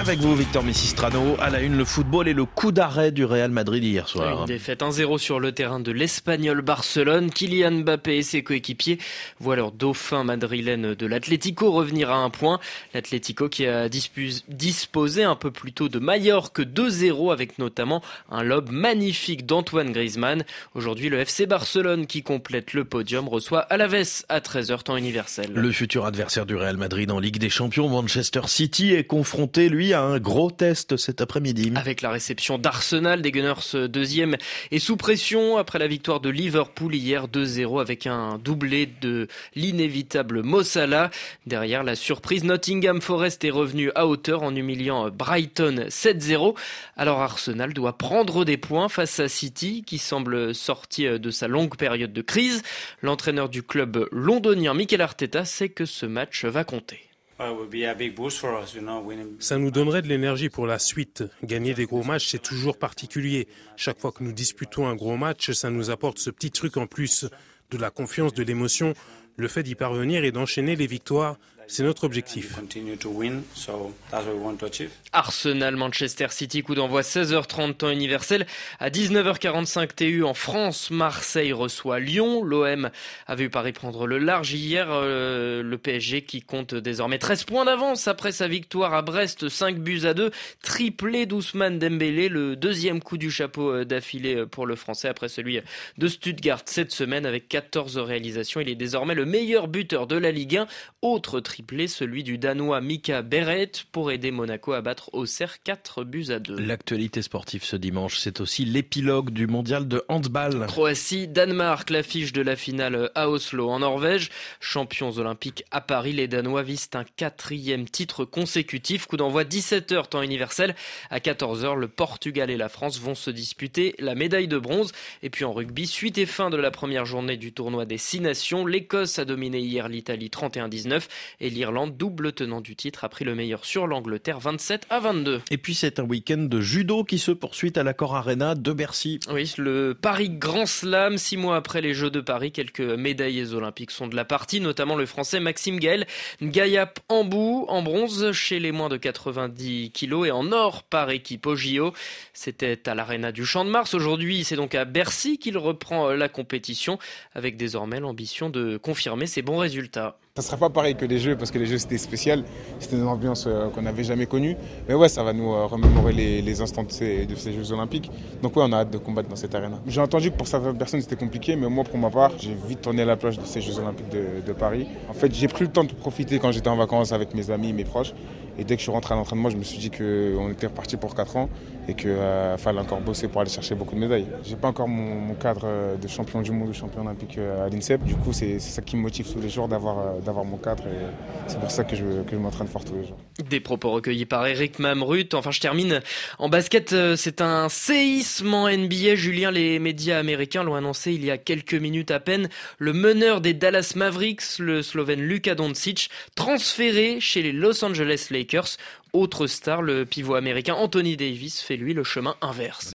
Avec vous, Victor Messistrano, à la une, le football et le coup d'arrêt du Real Madrid hier soir. Une défaite 1-0 sur le terrain de l'Espagnol Barcelone. Kylian Mbappé et ses coéquipiers voient leur dauphin madrilène de l'Atlético revenir à un point. L'Atlético qui a disposé un peu plus tôt de Majorque 2-0 avec notamment un lob magnifique d'Antoine Griezmann. Aujourd'hui, le FC Barcelone qui complète le podium reçoit Alaves à 13h temps universel. Le futur adversaire du Real Madrid en Ligue des Champions, Manchester City, est confronté, lui, à un gros test cet après-midi. Avec la réception d'Arsenal, des Gunners deuxième et sous pression après la victoire de Liverpool hier 2-0 avec un doublé de l'inévitable Mo Salah. Derrière la surprise, Nottingham Forest est revenu à hauteur en humiliant Brighton 7-0. Alors Arsenal doit prendre des points face à City qui semble sorti de sa longue période de crise. L'entraîneur du club londonien Mikel Arteta sait que ce match va compter. Ça nous donnerait de l'énergie pour la suite. Gagner des gros matchs, c'est toujours particulier. Chaque fois que nous disputons un gros match, ça nous apporte ce petit truc en plus. De la confiance, de l'émotion. Le fait d'y parvenir et d'enchaîner les victoires, c'est notre objectif. Arsenal, Manchester City, coup d'envoi 16h30 temps universel. À 19h45 TU en France, Marseille reçoit Lyon. L'OM a vu Paris prendre le large hier. Le PSG qui compte désormais 13 points d'avance après sa victoire à Brest, 5-2. Triplé d'Ousmane Dembélé, le deuxième coup du chapeau d'affilée pour le Français après celui de Stuttgart cette semaine avec 14 réalisations. Il est désormais le meilleur buteur de la Ligue 1. Autre triplé, celui du Danois Mika Beret pour aider Monaco à battre Auxerre 4-2. L'actualité sportive ce dimanche, c'est aussi l'épilogue du mondial de handball. Croatie-Danemark, l'affiche de la finale à Oslo en Norvège. Champions olympiques à Paris, les Danois visent un 4e titre consécutif. Coup d'envoi 17h temps universel. À 14h, le Portugal et la France vont se disputer la médaille de bronze. Et puis en rugby, suite et fin de la première journée du tournoi des 6 nations. L'Écosse a dominé hier l'Italie 31-19 et l'Irlande, double tenant du titre, a pris le meilleur sur l'Angleterre 27-22. Et puis c'est un week-end de judo qui se poursuit à l'Accor Arena de Bercy. Oui, le Paris Grand Slam, 6 mois après les Jeux de Paris, quelques médaillés olympiques sont de la partie, notamment le Français Maxime Gaël Gayap Ambou en bronze chez les moins de 90 kilos et en or par équipe au JO. C'était à l'Arena du Champ de Mars. Aujourd'hui, c'est donc à Bercy qu'il reprend la compétition avec désormais l'ambition de confirmer ses bons résultats. Ça ne sera pas pareil que les Jeux, parce que les Jeux c'était spécial, c'était une ambiance qu'on n'avait jamais connue. Mais ouais, ça va nous remémorer les instants de ces Jeux Olympiques. Donc ouais, on a hâte de combattre dans cette arène. J'ai entendu que pour certaines personnes c'était compliqué, mais moi pour ma part, j'ai vite tourné à la plage de ces Jeux Olympiques de Paris. En fait, j'ai pris le temps de profiter quand j'étais en vacances avec mes amis, mes proches. Et dès que je suis rentré à l'entraînement, je me suis dit qu'on était reparti pour 4 ans et qu'il fallait encore bosser pour aller chercher beaucoup de médailles. J'ai pas encore mon cadre de champion du monde ou champion olympique à l'INSEP. Du coup, c'est ça qui me motive tous les jours d'avoir mon cadre et c'est pour ça que je m'entraîne fort tous les jours. Des propos recueillis par Eric Mamrut. Enfin, je termine en basket. C'est un séisme en NBA. Julien, les médias américains l'ont annoncé il y a quelques minutes à peine. Le meneur des Dallas Mavericks, le Slovène Luka Doncic, transféré chez les Los Angeles Lakers. Autre star, le pivot américain Anthony Davis fait lui le chemin inverse.